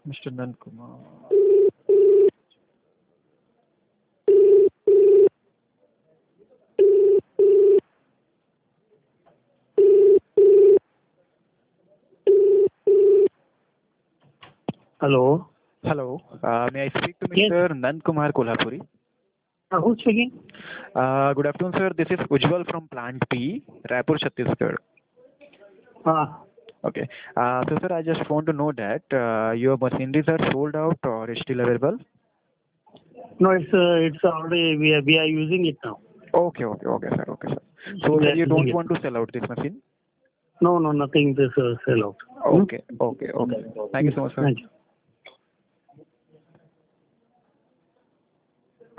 Mr. Nand Kumar. Hello. Hello. May I speak to Yes. Mr. Nand Kumar Kolhapuri? Who's speaking? Good afternoon, sir. This is Ujjwal from Plant P, Raipur, Chhattisgarh. Okay. So, sir, I just want to know that your machineries are sold out or is still available? No, it's already we are using it now. Okay, sir. Okay, sir. So, We sir, are you using don't it. want to sell out this machine? No, nothing. This sell out. Okay. Thank you so much, sir. Thank you.